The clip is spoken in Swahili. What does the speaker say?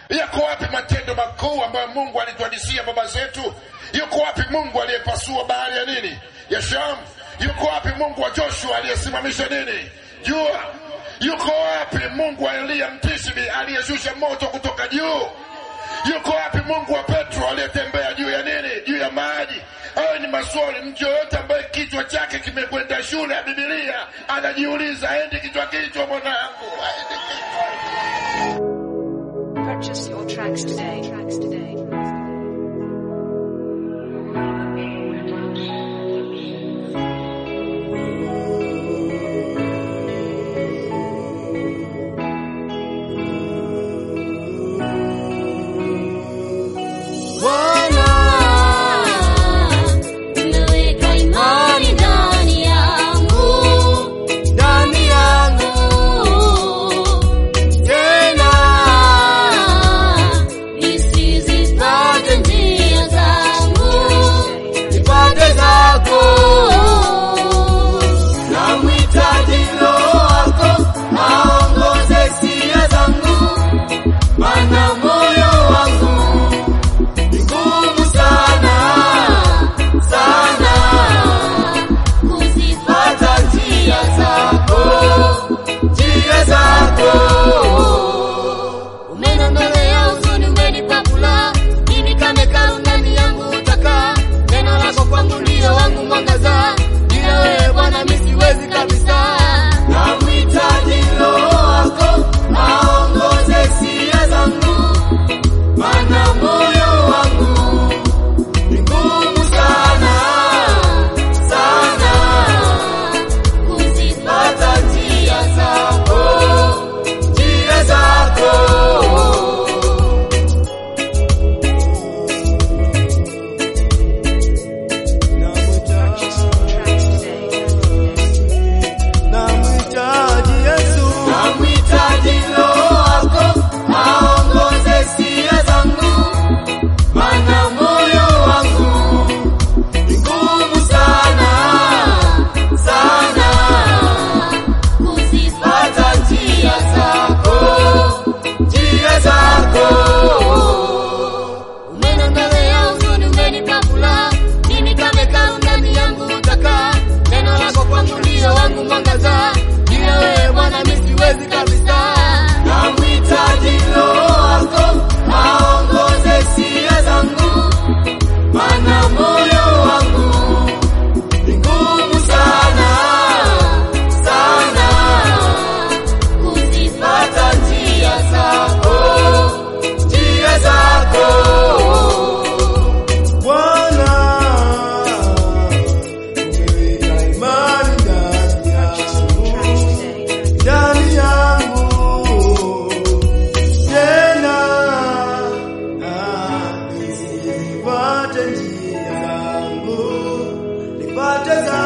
Yako wapi matendo makuu ambayo Mungu alituhadithia baba zetu? Yuko wapi Mungu aliyepasua bahari ya nini? Ya Shamu? Yuko wapi Mungu wa Joshua aliyesimamisha nini? Jua? Yuko wapi Mungu wa Elia Mtishbi aliyeshusha moto kutoka juu? Yuko wapi Mungu wa Petro aliyetembea juu ya nini? Juu ya maji? Hayo ni maswali mtu yoyote ambaye kichwa chake kimekwenda shule ya Biblia anajiuliza. Aende kichwa mwanangu, aende kichwa. Purchase your tracks today. Nipate njia zangu, nipate zangu.